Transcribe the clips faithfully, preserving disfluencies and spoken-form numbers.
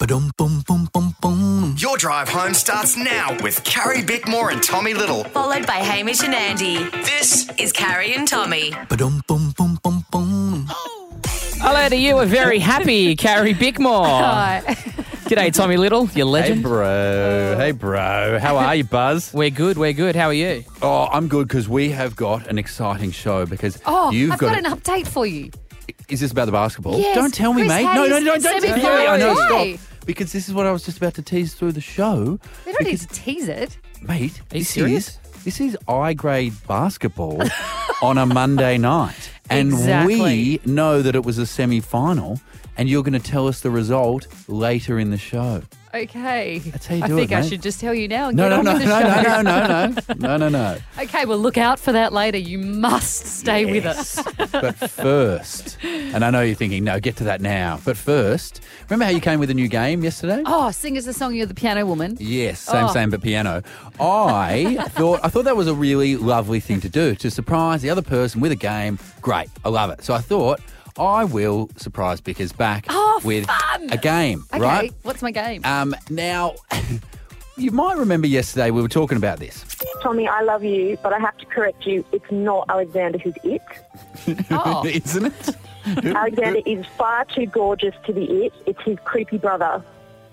Ba-dum, boom, boom, boom, boom. Your drive home starts now with Carrie Bickmore and Tommy Little. Followed by Hamish and Andy. This Is Carrie and Tommy. Ba-dum, boom, boom, boom, boom. Hello to you. We're very happy, Carrie Bickmore. Hi. G'day, Tommy Little, you Hey, legend. bro. Hey, bro. How are you, Buzz? We're good, we're good. How are you? Oh, I'm good because we have got an exciting show because Oh, you've I've got, got, an update for you. Is this about the basketball? Yes, Don't tell me, Chris mate. had No, no, his no, don't tell me. semi-final. I know, Why? stop. Because this is what I was just about to tease through the show. We don't need Because, to tease it. mate, Are you this serious? is this is I-grade basketball on a Monday night. And Exactly. we know that it was a semi-final, and you're going to tell us the result later in the show. Okay. That's how you I do it, think I mate. should just tell you now and No, get no, on no, with the no, show. no, no, no, no, no, no, no. Okay, well, look out for that later. You must stay with us. But first, and I know you're thinking, no, get to that now. But first, remember how you came with a new game yesterday? Oh, sing us a song, You're the Piano Woman. Yes, same, Oh. same, but piano. I thought I thought that was a really lovely thing to do, to surprise the other person with a game. Great, I love it. So I thought I will surprise Bickers back Oh, with fun. a game, Okay, right? what's my game? Um, now, you might remember yesterday we were talking about this. Tommy, I love you, but I have to correct you. It's not Alexander who's it. Oh. Isn't it? Alexander is far too gorgeous to be it. It's his creepy brother.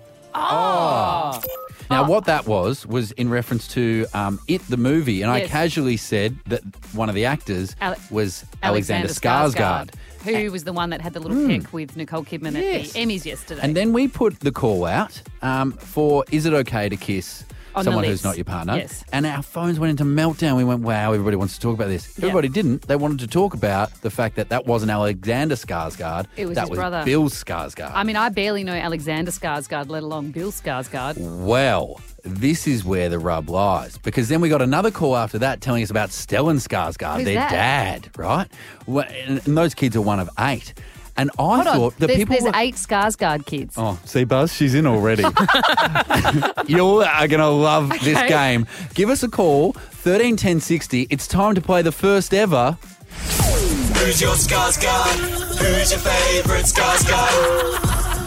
Oh. Now, what that was, was in reference to um, It, the movie, and I Yes. casually said that one of the actors Ale- was Alexander, Skarsgård. Who was the one that had the little pic with Nicole Kidman Yes. at the Emmys yesterday. And then we put the call out um, for Is It Okay to Kiss On the Someone list. Who's Not Your Partner? Yes. And our phones went into meltdown. We went, wow, everybody wants to talk about this. Yeah. Everybody didn't. They wanted to talk about the fact that that wasn't Alexander Skarsgård. It was that his was brother. Bill Skarsgård. I mean, I barely know Alexander Skarsgård, let alone Bill Skarsgård. Well, this is where the rub lies, because then we got another call after that telling us about Stellan Skarsgård, Who's their that? dad, right? Well, And, and those kids are one of eight. And I Hold on, thought the there's, people there's were, eight Skarsgård kids. Oh, see, Buzz, she's in already. You are going to love this Okay. game. Give us a call, thirteen ten sixty. It's time to play the first ever. Who's your Skarsgård? Who's your favourite Skarsgård?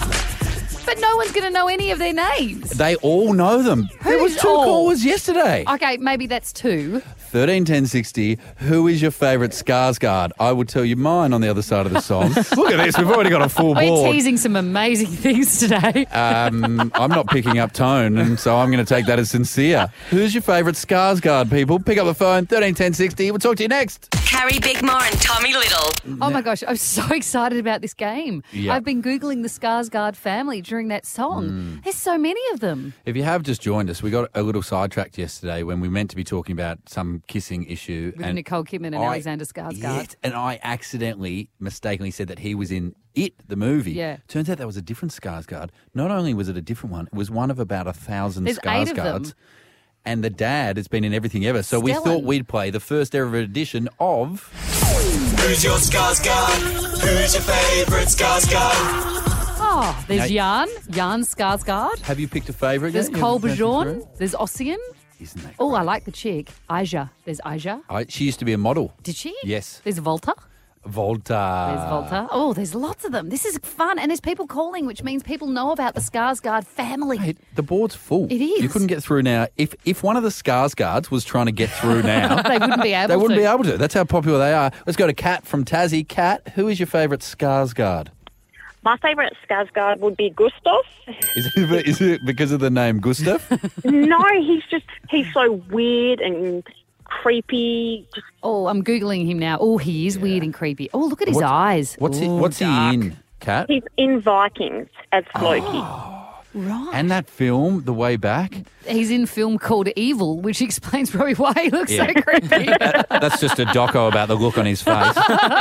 But no one's going to know any of their names. They all know them. There was Who's two all? callers yesterday. Okay, maybe that's two. thirteen ten sixty. Who is your favourite Skarsgård? I will tell you mine on the other side of the song. Look at this. We've already got a full We're board. teasing some amazing things today. Um, I'm not picking up tone, and so I'm going to take that as sincere. Who's your favourite Skarsgård, people? Pick up the phone, thirteen ten sixty. We'll talk to you next. Carrie Bickmore and Tommy Little. Oh my gosh, I'm so excited about this game. Yeah. I've been Googling the Skarsgård family during that song. Mm. There's so many of them. If you have just joined us, we got a little sidetracked yesterday when we meant to be talking about some kissing issue. With Nicole Kidman and I- Alexander Skarsgård. Yes, and I accidentally, mistakenly said that he was in It, the movie. Yeah. Turns out that was a different Skarsgård. Not only was it a different one, it was one of about a thousand There's eight of them. Skarsgårds. And the dad has been in everything ever. So we Stellan. thought we'd play the first ever edition of... Who's your Skarsgård? Who's your favourite Skarsgård? Oh, there's Now- Jan, Jan Skarsgård. Have you picked a favourite? There's yet? Cole You've been through? Bajon. There's Ossian. Isn't that Oh, I great? like the chick. Aja. There's Aja. I, she used to be a model. Did she? Yes. There's Volta. Volta. There's Volta. Oh, there's lots of them. This is fun. And there's people calling, which means people know about the Skarsgård family. Hey, the board's full. It is. You couldn't get through now. If if one of the Skarsgårds was trying to get through now, They wouldn't be able they wouldn't to. be able to. That's how popular they are. Let's go to Kat from Tassie. Kat, who is your favourite Skarsgård? My favourite Skarsgård would be Gustav. Is it, is it because of the name Gustav? No, he's just, he's so weird and creepy. Just, Oh, I'm Googling him now. Oh, he is weird and creepy. Oh, look at his What's- eyes. What's he, Ooh, what's dark. he in, Kat? he's in Vikings as Loki. Right. And that film, The Way Back? He's in a film called Evil, which explains probably why he looks Yeah. so creepy. That's just a doco about the look on his face.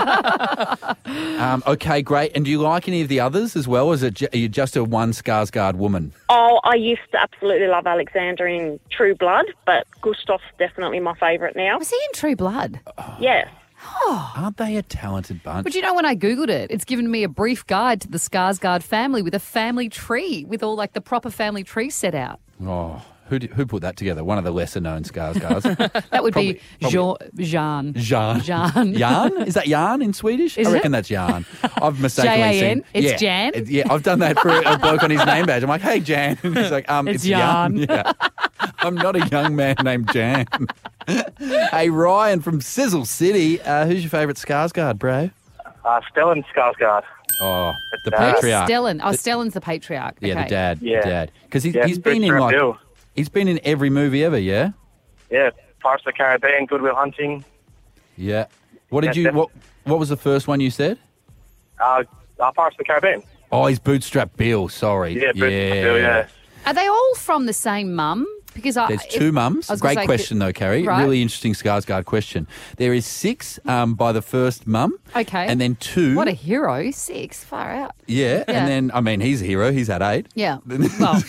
um, okay, great. And do you like any of the others as well? Or is it ju- are you just a one Skarsgård woman? Oh, I used to absolutely love Alexander in True Blood, but Gustav's definitely my favourite now. Was he in True Blood? Yes. Aren't they a talented bunch? But you know, when I Googled it, it's given me a brief guide to the Skarsgård family with a family tree, with all like the proper family tree set out. Oh, Who did, who put that together? One of the lesser known Skarsgårds. That would Probably- be probably- Jean. Jean. Jan. Jan. Jan? Is that Jan in Swedish? Is I it? reckon that's Jan. I've mistakenly J A N? seen. It's yeah, Jan? It- yeah, I've done that for a bloke on his name badge. I'm like, hey, Jan. And he's like, um, It's it's, Jan. Jan. Yeah. I'm not a young man named Jan. Hey, Ryan from Sizzle City. Uh, who's your favourite Skarsgård, bro? Uh, Stellan Skarsgård. Oh, the Who's Who's patriarch. Stellan? Oh, Stellan's the patriarch. Yeah, okay. the dad. Yeah. The dad. Because he's, Yeah, he's been in Bootstrap like Bill. he's been in every movie ever. Yeah. Yeah, Pirates of the Caribbean, Good Will Hunting. Yeah. What did Yeah, you? What What was the first one you said? Uh, uh, Pirates of the Caribbean. Oh, he's Bootstrap Bill. Sorry. Yeah, Bootstrap Bill, yeah. Are they all from the same mum? Because I, There's if- two mums. I was gonna Great say, question, though, Carrie. Right. Really interesting Skarsgård question. There is six um, by the first mum. Okay. And then two. What a hero. Six. Far out. yeah, Yeah. And then, I mean, he's a hero. He's had eight. Yeah. Well.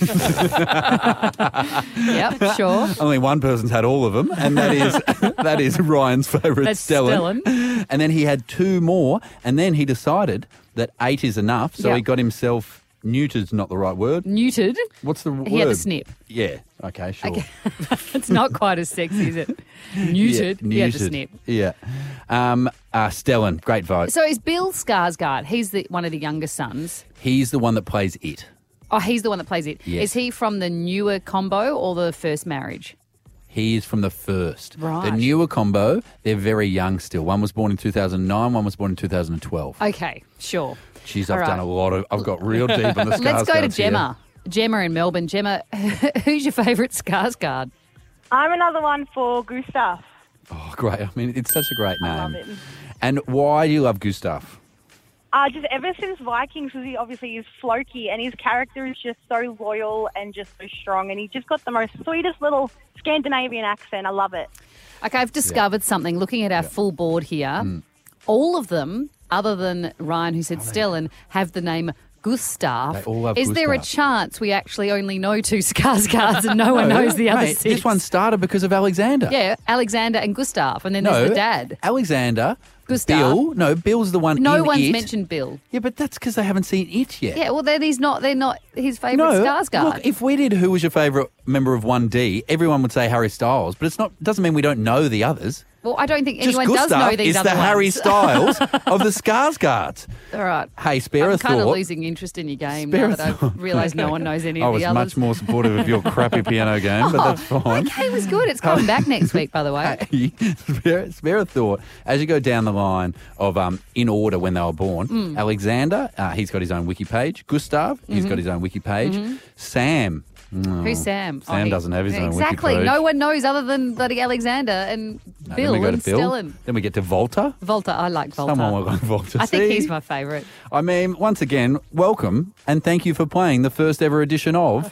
Yep, sure. Only one person's had all of them, and that is that is Ryan's favourite, That's Stellan. Stellan. And then he had two more, and then he decided that eight is enough, so Yeah. he got himself neutered's not the right word. Neutered. What's the word? He had the snip. Yeah. Okay. Sure. Okay. It's not quite as sexy, is it? Neutered. Yeah, He had the neutered. snip. Yeah. Um, uh, Stellan, great vote. So is Bill Skarsgård, he's the one of the younger sons. He's the one that plays it. Oh, he's the one that plays it. Is Yes. he from the newer combo or the first marriage? He is from the first. Right. The newer combo, they're very young still. One was born in two thousand nine, one was born in two thousand twelve. Okay, sure. Jeez, All I've right. done a lot of, I've got real deep on the Skarsgårds Let's go to here. Gemma. Gemma in Melbourne. Gemma, who's your favourite Skarsgård? I'm another one for Gustav. Oh, great. I mean, it's such a great name. I love it. And why do you love Gustav? Uh, just ever since Vikings, because he obviously is Floki, and his character is just so loyal and just so strong, and he just got the most sweetest little Scandinavian accent. I love it. Okay, I've discovered something. Looking at our full board here, Hmm. all of them, other than Ryan who said Stellan, have the name Gustav. They all have Is there a Gustav. chance we actually only know two Skarsgårds and no one No, knows the other mate, six? This one started because of Alexander. Yeah, Alexander and Gustav, and then No, there's the dad. Alexander, Gustav. Bill. No, Bill's the one No in one's It. mentioned Bill. Yeah, but that's because they haven't seen it yet. Yeah, well then he's not. They're not his favourite No, Skarsgård. look, if we did who was your favourite member of one D, everyone would say Harry Styles, but it's not. Doesn't mean we don't know the others. well, I don't think Just anyone Gustav does know these is other the ones. Harry Styles of the Skarsgårds. All right. Hey, spare I'm a kind of thought. losing interest in your game Spare now a that I've thought. realised no one knows any I of was the others. much more supportive of your crappy piano game, but that's fine. Okay, it was good. It's coming back next week, by the way. Hey, spare, spare a thought. As you go down the line of um, in order when they were born, Mm. Alexander, uh, he's got his own wiki page. Gustav, he's got his own wiki page. Sam. oh, Mm-hmm. Who's Sam? Sam Oh, he- doesn't have his own Exactly. wiki page. No one knows other than bloody Alexander and No, Bill then we go and to Bill. Stellan. Then we get to Volta. Volta, I like Volta. Someone will like Volta. I think See? he's my favourite. I mean, once again, welcome and thank you for playing the first ever edition of.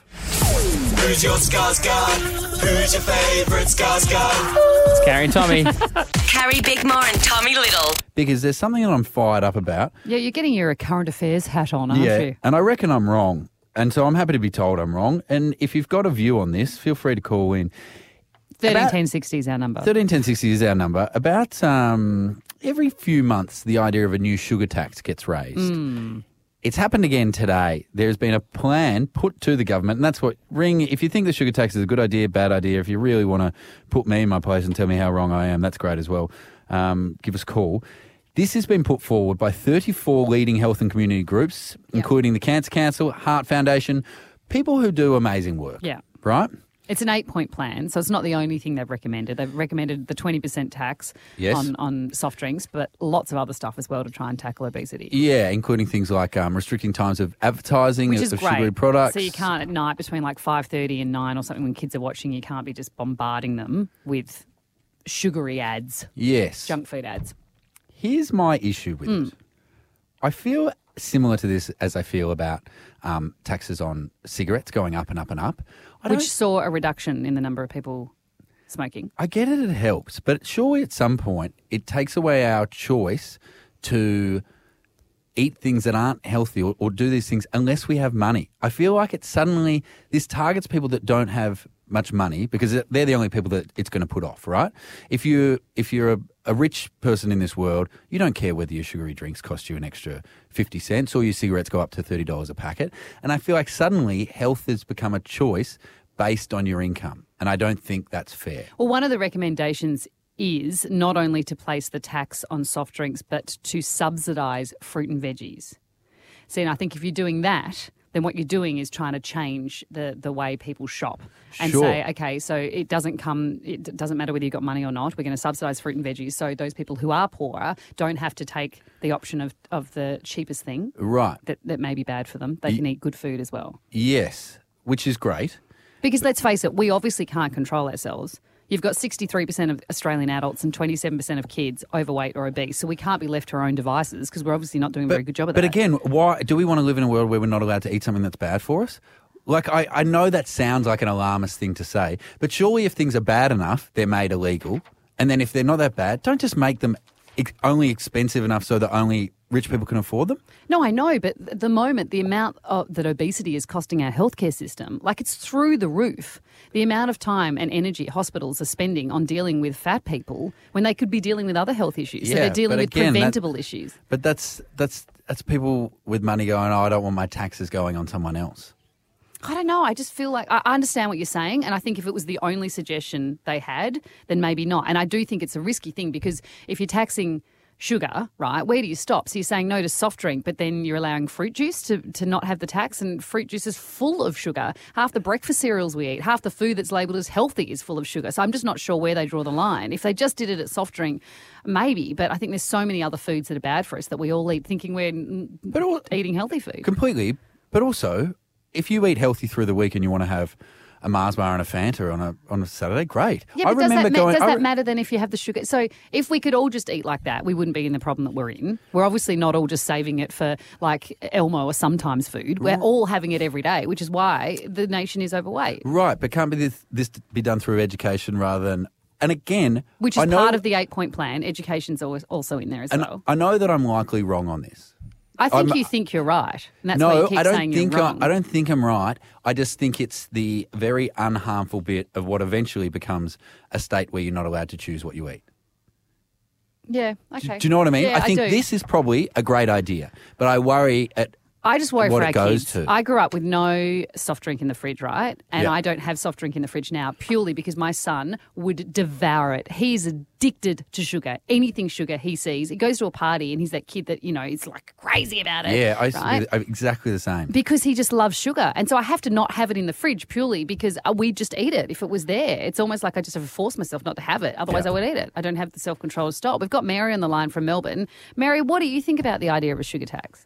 Who's your Skarsgård? Who's your favourite Skarsgård? It's Carrie and Tommy. Carrie Bickmore and Tommy Little. Because there's something that I'm fired up about. Yeah, you're getting your current affairs hat on, aren't yeah, you? and I reckon I'm wrong. And so I'm happy to be told I'm wrong. And if you've got a view on this, feel free to call in. thirteen About- ten sixty is our number. thirteen ten sixty is our number. About um, every few months, the idea of a new sugar tax gets raised. Mm. It's happened again today. There's been a plan put to the government, and that's what ring. If you think the sugar tax is a good idea, bad idea, if you really want to put me in my place and tell me how wrong I am, that's great as well. Um, give us a call. This has been put forward by thirty-four leading health and community groups, including the Cancer Council, Heart Foundation, people who do amazing work. Yeah. Right? It's an eight-point plan, so it's not the only thing they've recommended. They've recommended the twenty percent tax Yes. on, on soft drinks, but lots of other stuff as well to try and tackle obesity. Yeah, including things like um, restricting times of advertising Which of, is of great. sugary products. So you can't at night between like five thirty and nine or something when kids are watching, you can't be just bombarding them with sugary ads, Yes. junk food ads. Here's my issue with Hmm. it. I feel similar to this as I feel about um, taxes on cigarettes going up and up and up. I Which don't- saw a reduction in the number of people smoking. I get it, it helps, but surely at some point it takes away our choice to eat things that aren't healthy or, or do these things unless we have money. I feel like it suddenly, this targets people that don't have much money because they're the only people that it's going to put off, right? If, you, if you're a, a rich person in this world, you don't care whether your sugary drinks cost you an extra fifty cents or your cigarettes go up to thirty dollars a packet. And I feel like suddenly health has become a choice based on your income, and I don't think that's fair. Well, one of the recommendations is not only to place the tax on soft drinks, but to subsidise fruit and veggies. See, and I think if you're doing that, then what you're doing is trying to change the, the way people shop and Sure. say, okay, so it doesn't come, it doesn't matter whether you've got money or not. We're going to subsidise fruit and veggies so those people who are poorer don't have to take the option of, of the cheapest thing Right. that, that may be bad for them. They can eat good food as well. Yes, which is great. Because let's face it, we obviously can't control ourselves. You've got sixty-three percent of Australian adults and twenty-seven percent of kids overweight or obese. So we can't be left to our own devices because we're obviously not doing a very good job of but that. But again, why do we want to live in a world where we're not allowed to eat something that's bad for us? Like, I, I know that sounds like an alarmist thing to say, but surely if things are bad enough, they're made illegal. And then if they're not that bad, don't just make them ex- only expensive enough so that only rich people can afford them? No, I know, but at the moment, the amount of, that obesity is costing our healthcare system, like it's through the roof. The amount of time and energy hospitals are spending on dealing with fat people when they could be dealing with other health issues. So Yeah, they're dealing but with again, that- preventable issues. But that's that's that's people with money going, oh, I don't want my taxes going on someone else. I don't know. I just feel like I understand what you're saying. And I think if it was the only suggestion they had, then maybe not. And I do think it's a risky thing because if you're taxing sugar, right, where do you stop? So you're saying no to soft drink, but then you're allowing fruit juice to, to not have the tax, and fruit juice is full of sugar. Half the breakfast cereals we eat, half the food that's labelled as healthy is full of sugar. So I'm just not sure where they draw the line. If they just did it at soft drink, maybe, but I think there's so many other foods that are bad for us that we all eat thinking we're But all, eating healthy food. completely. But also, if you eat healthy through the week and you want to have a Mars bar and a Fanta on a on a Saturday, great. Yeah, I but does, remember that, ma- going. does I that re- matter then if you have the sugar? So if we could all just eat like that, we wouldn't be in the problem that we're in. We're obviously not all just saving it for like Elmo or sometimes food. We're all having it every day, which is why the nation is overweight, Right, but can't be this, this be done through education rather than. And again, which is I know, part of the eight-point plan. Education's always also in there as And well. I know that I'm likely wrong on this. I think I'm- you think you're right, and that's why No, you keep I don't saying think you're I, wrong. I don't think I'm right. I just think it's the very unharmful bit of what eventually becomes a state where you're not allowed to choose what you eat. Yeah, Do, okay. do you know what I mean? Yeah, I think do. this is probably a great idea, but I worry at I just worry what for it our goes kids. to. I grew up with no soft drink in the fridge, right? And Yeah. I don't have soft drink in the fridge now purely because my son would devour it. He's addicted to sugar. Anything sugar he sees. He goes to a party and he's that kid that, you know, is like crazy about it. yeah, I used to right? be I'm exactly the same. Because he just loves sugar. And so I have to not have it in the fridge purely because uh, we just eat it if it was there. It's almost like I just have to force myself not to have it. Otherwise Yeah. I would eat it. I don't have the self-control to stop. We've got Mary on the line from Melbourne. Mary, what do you think about the idea of a sugar tax?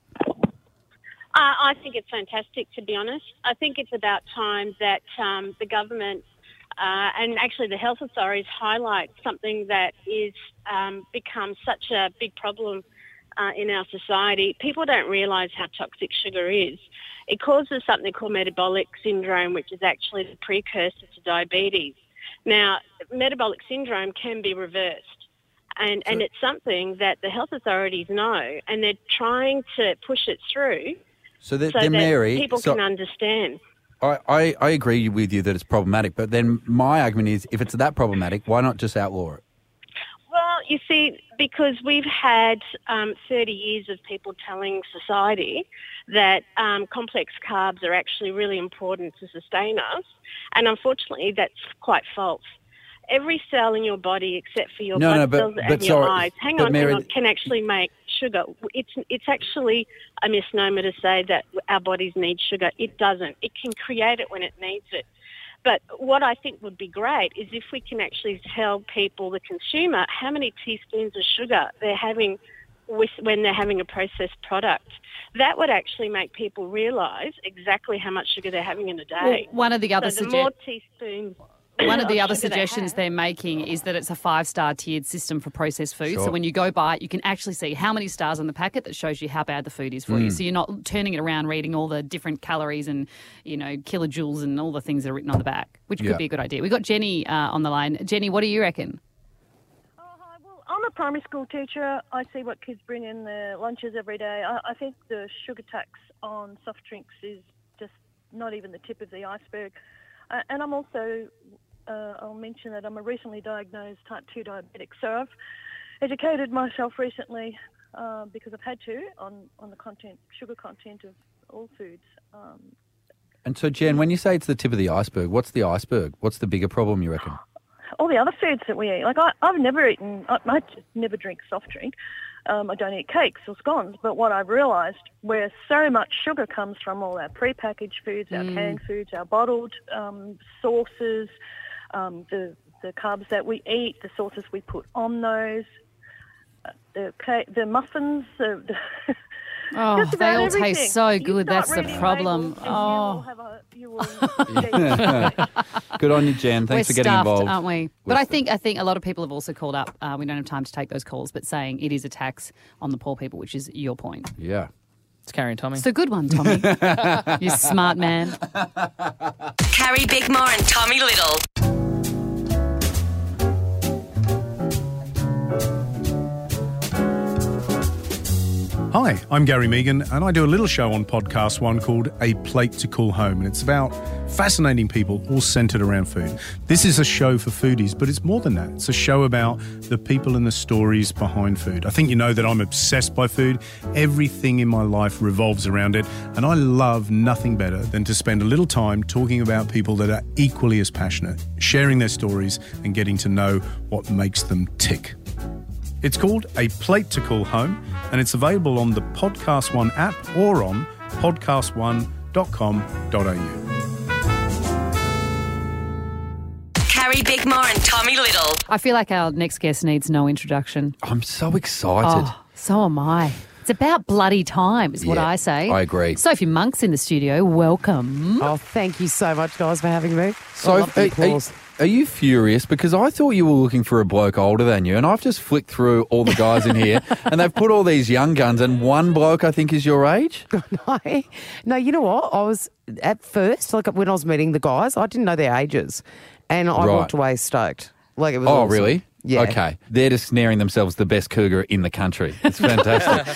Uh, I think it's fantastic, to be honest. I think it's about time that um, the government uh, and actually the health authorities highlight something that is um, become such a big problem uh, in our society. People don't realise how toxic sugar is. It causes something called metabolic syndrome, which is actually the precursor to diabetes. Now, metabolic syndrome can be reversed. And, and it's something that the health authorities know, and they're trying to push it through So, that, so then that Mary, people so can understand. I, I, I agree with you that it's problematic, but then my argument is if it's that problematic, why not just outlaw it? Well, you see, because we've had um, thirty years of people telling society that um, complex carbs are actually really important to sustain us, and unfortunately that's quite false. Every cell in your body, except for your No, blood no, but- cells but and your sorry, eyes, hang but on, Mary- hang on, can actually make sugar. It's it's actually a misnomer to say that our bodies need sugar. It doesn't. It can create it when it needs it. But what I think would be great is if we can actually tell people, the consumer, how many teaspoons of sugar they're having with when they're having a processed product. That would actually make people realise exactly how much sugar they're having in a day. Well, one of the other so the sugge- more teaspoons. One of the of other sugar they suggestions have. they're making is that it's a five-star tiered system for processed food. Sure. So when you go buy it, you can actually see how many stars on the packet that shows you how bad the food is for Mm. you. So you're not turning it around reading all the different calories and, you know, kilojoules and all the things that are written on the back, which Yeah. could be a good idea. We've got Jenny uh, on the line. Jenny, what do you reckon? I'm a primary school teacher. I see what kids bring in their lunches every day. I, I think the sugar tax on soft drinks is just not even the tip of the iceberg. Uh, and I'm also, uh, I'll mention that I'm a recently diagnosed type two diabetic. So I've educated myself recently uh, because I've had to on, on the content, sugar content of all foods. Um, And so, Jen, when you say it's the tip of the iceberg, what's the iceberg? What's the bigger problem, you reckon? All the other foods that we eat. Like, I, I've never eaten, I, I just never drink soft drink. Um, I don't eat cakes or scones. But what I've realised, where so much sugar comes from all our prepackaged foods, our Mm. canned foods, our bottled um, sauces, um, the, the carbs that we eat, the sauces we put on those, uh, the, ca- the muffins, the... the Oh, Just they about all everything. taste so You good. start That's the reading problem. labels and Oh. you will have a, you will Good on you, Jen. Thanks We're for getting stuffed, involved. aren't we? We're But I stuffed. think I think a lot of people have also called up. Uh, we don't have time to take those calls, but saying it is a tax on the poor people, which is your point. Yeah. It's Carrie and Tommy. It's a good one, Tommy. You smart man. Carrie Bickmore and Tommy Little. Hi, I'm Gary Megan, and I do a little show on Podcast One called A Plate to Call Home, and it's about fascinating people all centred around food. This is a show for foodies, but it's more than that. It's a show about the people and the stories behind food. I think you know that I'm obsessed by food. Everything in my life revolves around it, and I love nothing better than to spend a little time talking about people that are equally as passionate, sharing their stories and getting to know what makes them tick. It's called A Plate to Call Home, and it's available on the Podcast One app or on podcast one dot com dot a u. Carrie Bickmore and Tommy Little. I feel like our next guest needs no introduction. I'm so excited. Oh, so am I. It's about bloody time, is what Yeah, I say. I agree. Sophie Monk's in the studio. Welcome. Oh, thank you so much, guys, for having me. So, I love the are, are, applause. are you furious? Because I thought you were looking for a bloke older than you, and I've just flicked through all the guys in here, and they've put all these young guns, and one bloke I think is your age. no, no, you know what? I was, at first, like when I was meeting the guys, I didn't know their ages, and I Right. walked away stoked. Like it was Oh, awesome. really? Yeah. Okay. They're just snaring themselves the best cougar in the country. It's fantastic.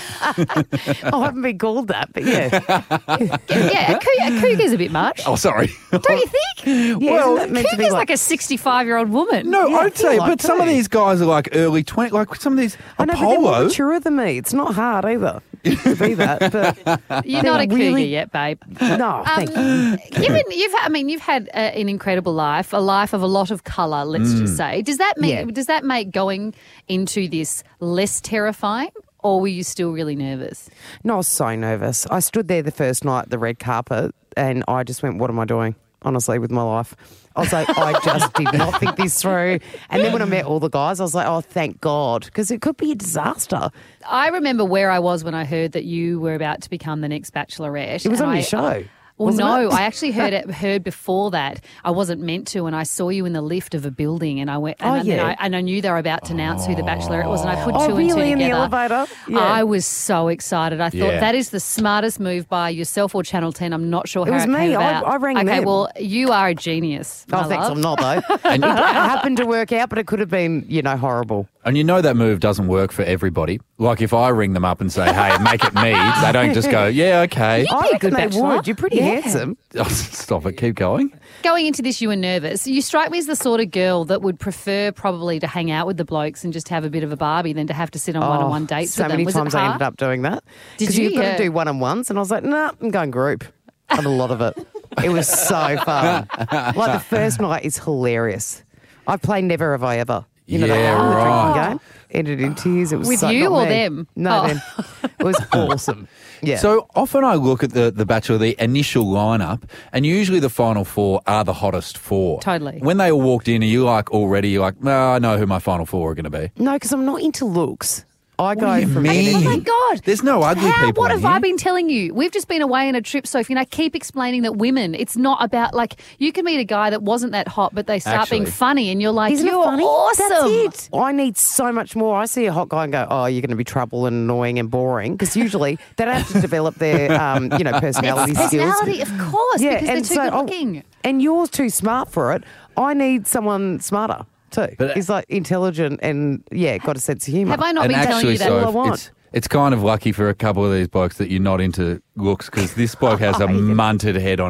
I haven't been called that, but yeah. Yeah, a, cou- a cougar's a bit much. Oh, sorry. Don't you think? Yeah, well, isn't that meant to be cougar's like- like a sixty-five-year-old woman. No, Yeah, I I'd feel say, like but some of too. these guys are like early twenty, like some of these I know, but they're more Apollo. mature than me. It's not hard either to be that. But You're not a they're cougar really- yet, babe. No, thank you. Given you've, I mean, you've had uh, an incredible life, a life of a lot of colour. Let's just say. Does that mean? Yeah. Does that make going into this less terrifying, or were you still really nervous? No, I was so nervous. I stood there the first night at the red carpet and I just went, what am I doing, honestly, with my life? I was like, I just did not think this through. And then when I met all the guys, I was like, oh, thank God, because it could be a disaster. I remember where I was when I heard that you were about to become the next Bachelorette. It was and on I- your show. Well, wasn't no, it? I actually heard it heard before that. I wasn't meant to, and I saw you in the lift of a building, and I went, and, Oh, then yeah. I, and I knew they were about to announce who the Bachelorette was, and I put Oh, two really? and two In the together. elevator? Yeah. I was so excited. I thought Yeah. that is the smartest move by yourself or Channel ten. I'm not sure It how was it me. came I- about. I rang Okay, them. well, you are a genius. Oh, my thanks, love. I'm not, though. And, It happened to work out, but it could have been, you know, horrible. and you know that move doesn't work for everybody. Like if I ring them up and say, hey, make it me, they don't just go, yeah, okay. I be a reckon good they bachelor. would. You're pretty Yeah. handsome. Oh, stop it. Keep going. Going into this, you were nervous. You strike me as the sort of girl that would prefer probably to hang out with the blokes and just have a bit of a Barbie than to have to sit on one-on-one dates so with them. many Was times it I hard? ended up doing that. Did Because you? you've got Yeah. to do one-on-ones, and I was like, nah, I'm going group. I had a lot of it. It was so fun. Like the first night is hilarious. I play Never Have I Ever. You know Yeah, that one, the right. drinking game? Ended in tears. It was With so, you not or me. them? No, Oh. them. It was awesome. Yeah. So often I look at the, the Bachelor, the initial lineup, and usually the final four are the hottest four. Totally. When they all walked in, are you like already, you're like, oh, I know who my final four are going to be? no, because I'm not into looks. I What go do you for mean? Oh my God. There's no ugly How, people What in have I here. been telling you? We've just been away on a trip, Sophie, and I keep explaining that women, it's not about, like, you can meet a guy that wasn't that hot, but they start being Actually. funny, and you're like, Isn't it you're funny? awesome. That's it. I need so much more. I see a hot guy and go, oh, you're going to be trouble and annoying and boring. Because usually they don't have to develop their, um, you know, personality skills. Personality, of course, Yeah, because they're and too so good I'll- looking. And you're too smart for it. I need someone smarter too. But- He's like intelligent and, yeah, got a sense of humour. Have I not And been telling actually, you that? so all I want. it's, it's kind of lucky for a couple of these blokes that you're not into looks because this bloke has a munted head on him.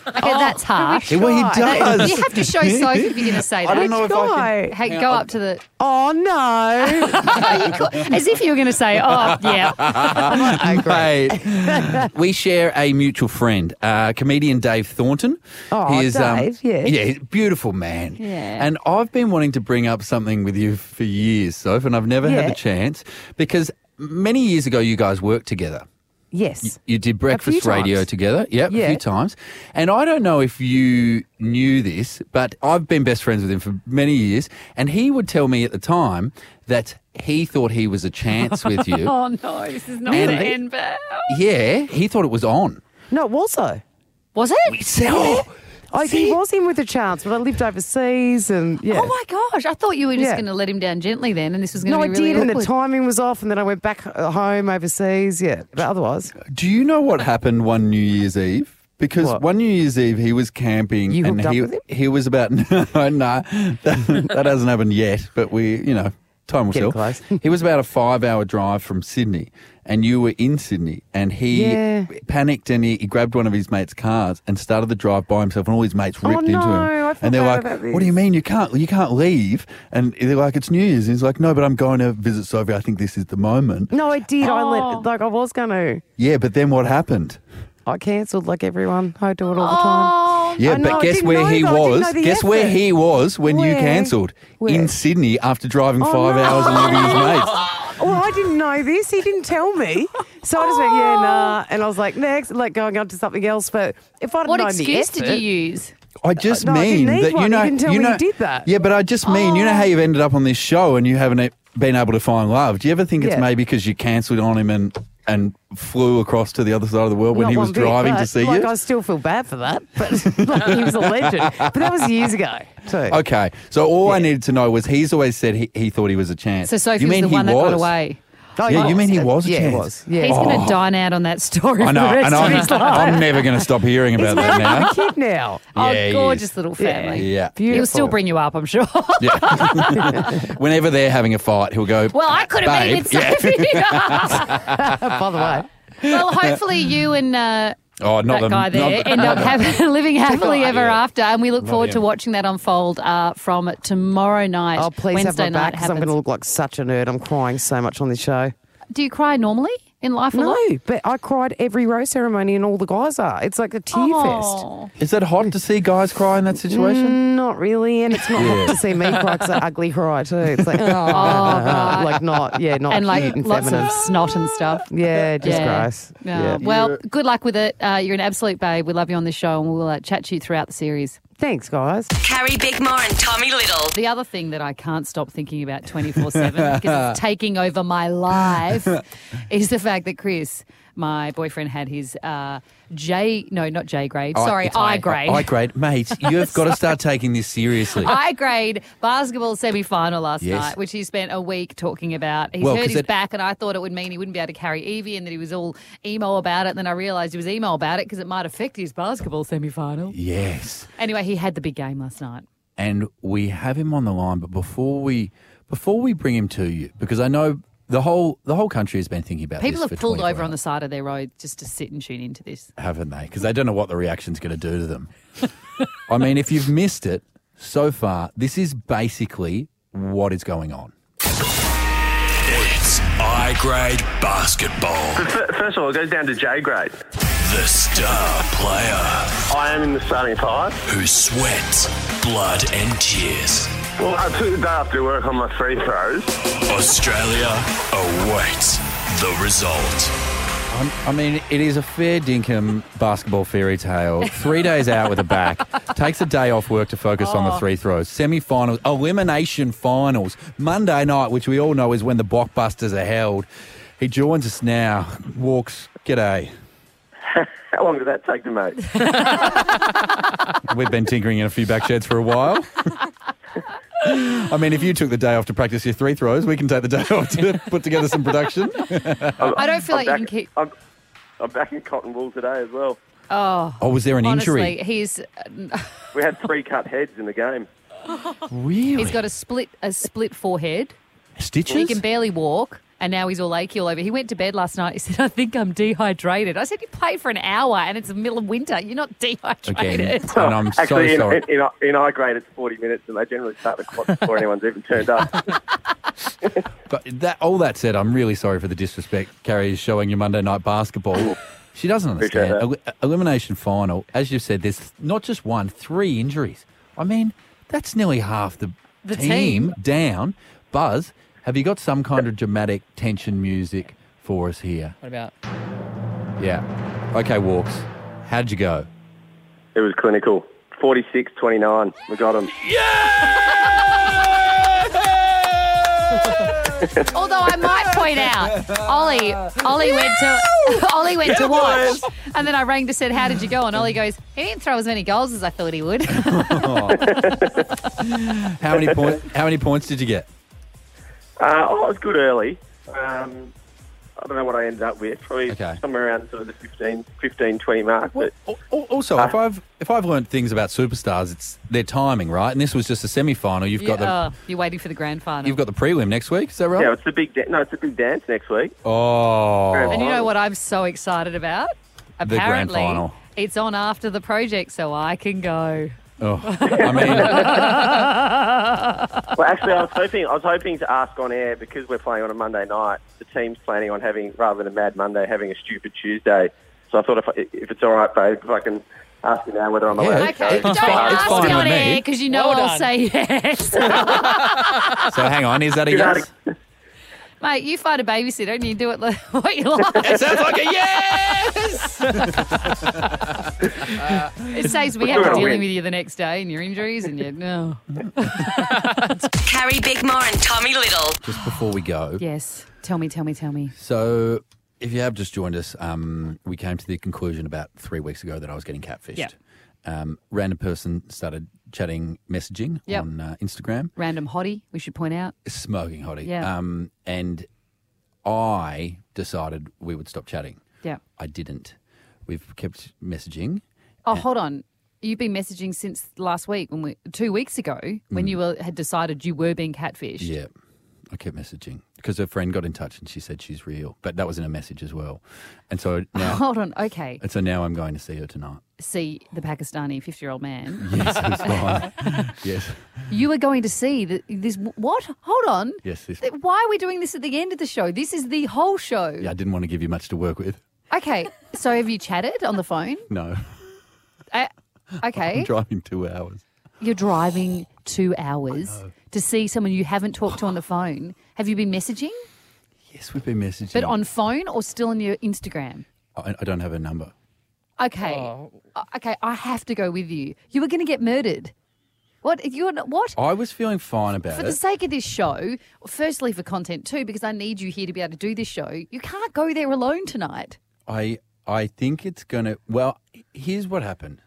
Okay, that's harsh. Well, he does. You have to show Sophie if you're going to say that. I don't know if I can. Hey, go up to the. Oh, no. As if you were going to say, oh, yeah. Mate, we share a mutual friend, uh, comedian Dave Thornton. Oh, He is, Dave, yeah. Yeah, he's a beautiful man. Yeah. And I've been wanting to bring up something with you for years, Soph, and I've never Yeah. had the chance because many years ago you guys worked together. Yes. You did breakfast few radio times. together, yep, Yeah. a few times. And I don't know if you knew this, but I've been best friends with him for many years, and he would tell me at the time that he thought he was a chance with you. Oh, no, this is not And- the end, pal. Yeah, he thought it was on. No, it was though. Was it? So, I, he was in with a chance, but I lived overseas and yeah. Oh, my gosh. I thought you were just Yeah. going to let him down gently then, and this was going No, to I be really did, and the awkward. timing was off, and then I went back uh, home overseas. Yeah, but otherwise, do you know what happened one New Year's Eve? Because What? one New Year's Eve he was camping You and hooked up he with him? he was about no no that, that hasn't happened yet, but we you know time will Getting tell. close. He was about a five hour drive from Sydney, and you were in Sydney, and he Yeah. panicked and he, he grabbed one of his mates' cars and started the drive by himself, and all his mates Oh, ripped into no, him, I feel and they're bad like, about this. "What do you mean you can't you can't leave?" And they're like, "It's New Year's," and he's like, "No, but I'm going to visit Sophie. I think this is the moment." no, I did. I Oh. let like I was going to. Yeah, but then what happened? I cancelled like everyone. I do it all the time. Oh, Yeah, I know, but I guess didn't where know he that. I didn't was? know the Guess where effort. he was when you Where? cancelled? Where? In Sydney after driving Oh, five no. hours and leaving his mates. Well, I didn't know this. He didn't tell me. So I just went, yeah, nah. And I was like, next, like going on to something else. But if I'd What known excuse the did effort, you use? I just no, I mean didn't need that one. you You know didn't tell you me know you did that. Yeah, but I just mean you know how you've ended up on this show and you haven't e- been able to find love. Do you ever think it's Yeah. maybe because you cancelled on him and and flew across to the other side of the world when Not he was one bit, driving but, to see like, you? I still feel bad for that, but like, he was a legend. But that was years ago too. Okay, so all I needed to know was he's always said he, he thought he was a chance. So Sophie you was mean the he one that was? got away. Oh, Yeah, he you mean he was a yeah, chance? he was. Yeah. He's going Oh. to dine out on that story I know, for the rest and of I'm, his life. I'm never going to stop hearing about He's that married now. with a kid now. Oh, Yeah, he gorgeous is. little family. Yeah. He'll still Beautiful. bring you up, I'm sure. Yeah. Whenever they're having a fight, he'll go. Well, I could have Babe, made it Sophie. By the way. Well, hopefully you and uh, Oh, not that them. guy there not- end up having, living happily ever Yeah. after, and we look Not forward to him. watching that unfold uh, from tomorrow night. Oh, please Wednesday have my night back because I'm happens. going to look like such a nerd. I'm crying so much on this show. Do you cry normally in life a lot? No, but I cried every rose ceremony and all the guys are. It's like a tear Oh. Is it hot to see guys cry in that fest. situation? Mm, not really, and it's not Yeah. hot to see me cry because I ugly cry too. It's like, oh, right. like not, yeah, not And like cute and lots feminine. of snot and stuff. Yeah, just Yeah. gross. Yeah. Yeah. Well, good luck with it. Uh, you're an absolute babe. We love you on this show, and we'll uh, chat to you throughout the series. Thanks, guys. Carrie Bickmore and Tommy Little. The other thing that I can't stop thinking about twenty-four seven because it's taking over my life is the fact that Chris, my boyfriend, had his uh, J, no, not J grade, Oh, sorry, it's I grade. I grade. Mate, you've got to start taking this seriously. I grade basketball semi-final last Yes. night, which he spent a week talking about. He's Well, hurt 'cause his it- back, and I thought it would mean he wouldn't be able to carry Evie, and that he was all emo about it. And then I realised he was emo about it because it might affect his basketball semi-final. Yes. Anyway, he had the big game last night. And we have him on the line, but before we before we bring him to you, because I know the whole the whole country has been thinking about People this have for pulled twenty-four over on the hours, side of their road just to sit and tune into this. haven't they? Because they don't know what the reaction's going to do to them. I mean, if you've missed it so far, this is basically what is going on. It's I grade basketball. F- First of all, it goes down to J grade. The star player I am in the starting five. who sweats blood and tears. Well, I took the day off to work on my free throws. Australia awaits the result. I'm, I mean, it is a fair dinkum basketball fairy tale. Three days out with a back, takes a day off work to focus on the three throws. Semi-finals, elimination finals, Monday night, which we all know is when the blockbusters are held. He joins us now, walks, g'day. How long did that take to make? We've been tinkering in a few back sheds for a while. I mean, if you took the day off to practice your three throws, we can take the day off to put together some production. I don't feel I'm like you back, can keep. I'm, I'm back in cotton wool today as well. Oh, Oh, was there an honestly, injury? he's We had three cut heads in the game. Really? he's got a split a split forehead. He Stitches? can barely walk. And now he's all achy all over. He went to bed last night. He said, I think I'm dehydrated. I said, you played for an hour and it's the middle of winter. You're not dehydrated. Again, and I'm so Actually, in, sorry. in, in, in I grade, it's forty minutes, and they generally start the clock before anyone's even turned up. But that, all that said, I'm really sorry for the disrespect Carrie is showing you Monday Night Basketball. She doesn't Appreciate understand. that. El- elimination final, as you've said, there's not just one, three injuries. I mean, that's nearly half the, The team, team. down. Buzz, have you got some kind of dramatic tension music for us here? What about? Yeah. Okay, Walks. How'd you go? It was clinical. forty-six twenty-nine. We got him. Although I might point out, Ollie, Ollie went to Ollie went to watch, and then I rang to said, "How did you go?" And Ollie goes, "He didn't throw as many goals as I thought he would." How many points? How many points did you get? Uh, oh, it was good early. Um, I don't know what I ended up with. Probably Okay. somewhere around sort of the fifteen, fifteen, twenty mark. But Al- Also, if I've if I've learned things about superstars, it's their timing, right? And this was just a semi-final. You've got the Yeah, oh, you're waiting for the grand final. you've got the prelim next week. Is that right? yeah, it's the big da- no, it's a big dance next week. Oh, And you know what I'm so excited about? The grand Apparently, final. it's on after the project, so I can go. Oh, I mean, Well, actually, I was hoping I was hoping to ask on air because we're playing on a Monday night. The team's planning on having, rather than a Mad Monday, having a Stupid Tuesday. So I thought if I, if it's all right, babe, if I can ask you now whether I'm Yeah. allowed. Okay, to don't go. fine- it's ask fine me on with me. air because you know Well I'll done. say yes. so hang on, is that a You know, yes? Mate, you find a babysitter and you do it like what you like. It sounds like a yes. It saves me We're having gonna dealing win. with you the next day and your injuries and you no. Carrie Bickmore and Tommy Little. Just before we go, Yes. Tell me, tell me, tell me. so if you have just joined us, um, we came to the conclusion about three weeks ago that I was getting catfished. Yeah. Um, random person started chatting, messaging Yep. on uh, Instagram. Random hottie, we should point out. Smoking hottie. Yeah. Um, and I decided we would stop chatting. Yeah. I didn't. We've kept messaging. Oh, hold on. You've been messaging since last week, when we two weeks ago, when Mm. you were, had decided you were being catfished. Yeah. I kept messaging because a friend got in touch and she said she's real, but that was in a message as well. And so now, Hold on. Okay. and so now I'm going to see her tonight. See the Pakistani fifty-year-old man. Yes, it's fine. Yes, You were going to see the, this. What? Hold on. yes. This, Why are we doing this at the end of the show? This is the whole show. yeah, I didn't want to give you much to work with. Okay. So have you chatted on the phone? No, Uh, okay. I'm driving two hours. You're driving two hours to see someone you haven't talked to on the phone. Have you been messaging? Yes, we've been messaging. But on phone or still on your Instagram? I, I don't have her number. Okay. Uh, Okay, I have to go with you. You were going to get murdered. What? You're not, what? I was feeling fine about For it. the sake of this show, firstly for content too, because I need you here to be able to do this show, you can't go there alone tonight. I I think it's gonna. Well, here's what happened.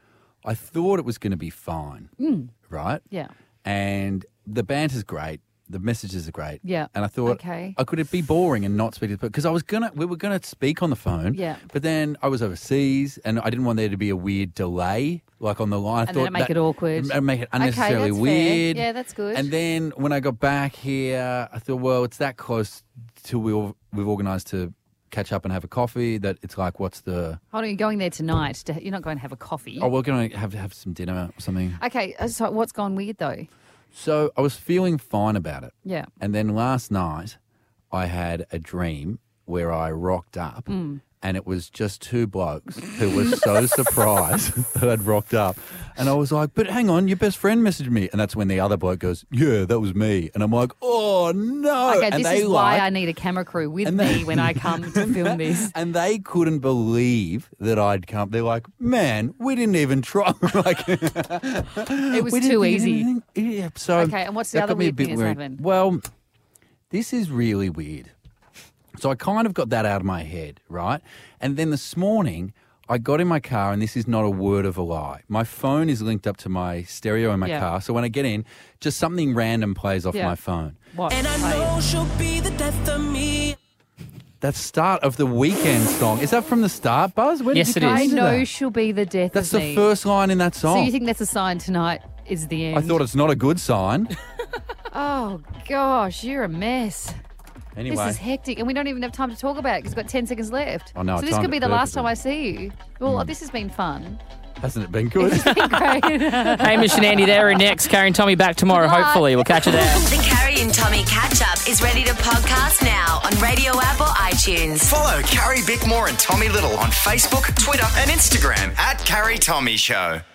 I thought it was going to be fine, Mm. right? Yeah. And the banter's great. The messages are great. Yeah. And I thought, Okay. I could it be boring and not speak to the because I was gonna, we were gonna speak on the phone. Yeah. But then I was overseas and I didn't want there to be a weird delay, like on the line. I And thought then it make that- it awkward. it'd make it Okay, unnecessarily that's fair. weird. Yeah, that's good. And then when I got back here, I thought, well, it's that close till we all, we've organised to catch up and have a coffee that it's like, what's the? Hold on, you're going there tonight. To, you're not going to have a coffee. Oh, we're going to have to have some dinner or something. Okay, uh, so what's gone weird though? So I was feeling fine about it. Yeah. And then last night, I had a dream where I rocked up Mm. and it was just two blokes who were so surprised that I'd rocked up. And I was like, but hang on, your best friend messaged me. And that's when the other bloke goes, yeah, that was me. And I'm like, oh, no. Okay, and this they is why like- I need a camera crew with And me they- when I come to film this. And they couldn't believe that I'd come. They're like, man, we didn't even try. like, It was we didn't too do easy. anything. Yeah, so Okay, and what's the that other got me a weird bit thing that's worried. happened? Well, this is really weird. So I kind of got that out of my head, right? And then this morning, I got in my car, and this is not a word of a lie. My phone is linked up to my stereo in my Yeah. car. So when I get in, just something random plays off Yeah. my phone. What? And I know she'll be the death of me. That's start of the Weekend song. Is that from the start, Buzz? When Yes, did you it come I is. to know that? she'll be the death That's of the me. first line in that So song. you think that's a sign tonight is the end? I thought it's not a good sign. Oh gosh, you're a mess. Anyway. This is hectic, and we don't even have time to talk about it because we've got ten seconds left. I know, So I this timed could be it the last time perfectly. I see you. Well, this has been fun. Hasn't it been good? It's been great. Hamish and Andy there, and next, Carrie and Tommy back tomorrow, Good luck. hopefully. We'll catch you there. The Carrie and Tommy catch up is ready to podcast now on Radio App or iTunes. Follow Carrie Bickmore and Tommy Little on Facebook, Twitter, and Instagram at Carrie Tommy Show.